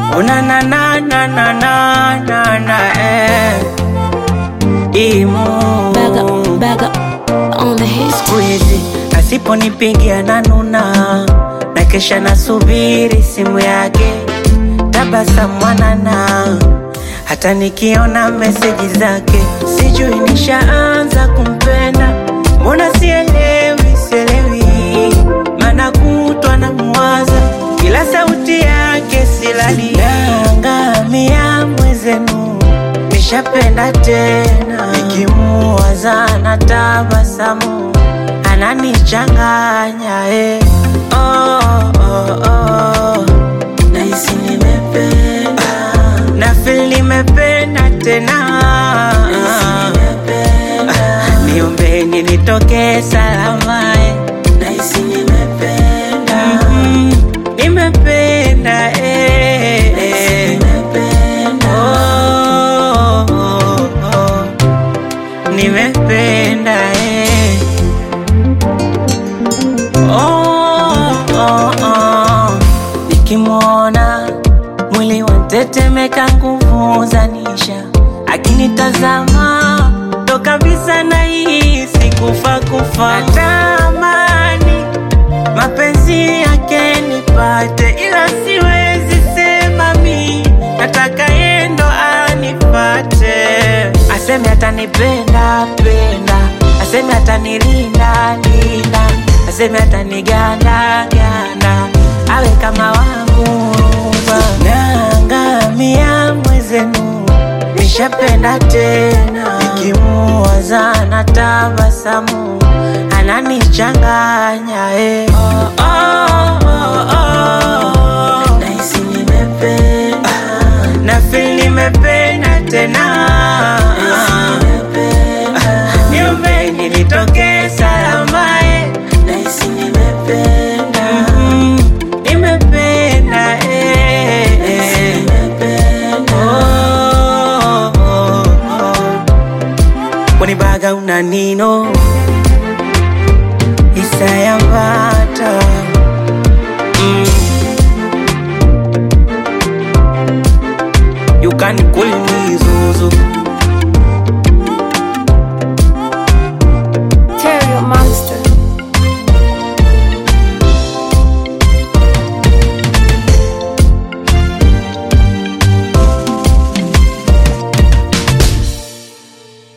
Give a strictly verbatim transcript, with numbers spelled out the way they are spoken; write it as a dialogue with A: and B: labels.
A: Una na na na na na na na eh. Imo
B: Back up, back up on the hit.
A: squeezy asiponipigia na nuna, na kesha nasubiri simu yake, tabasamu mwanana. Hata nikiona meseji zake, sijui nishaanza kumpenda. Mbona sielewi, sielewi, mana kutwa na muwaza, kila sauti yake silali. Naangamia mwezenu, nishapenda tena. Nikimuwaza na tabasamu, ananichanganya eh. Oh, oh, oh. Nahisi nimependa, na feel nimependa tena. Niombeni nitoke salama eh. Nahisi nimependa, mm, nimependa eh, eh. Oh, oh, oh. Nimependa eh. Oh, oh, oh. Nikimwona mwili wantetemeka, nguvu zanisha. Akinitazama ndo kabisa nahisi kufa kufa. Natamani mapenzi yake nipate, ila siwezi sema mi, nataka yeye ndo anipate. Aseme atanipenda penda, aseme atanilinda linda, aseme ataniganda ganda, awe kama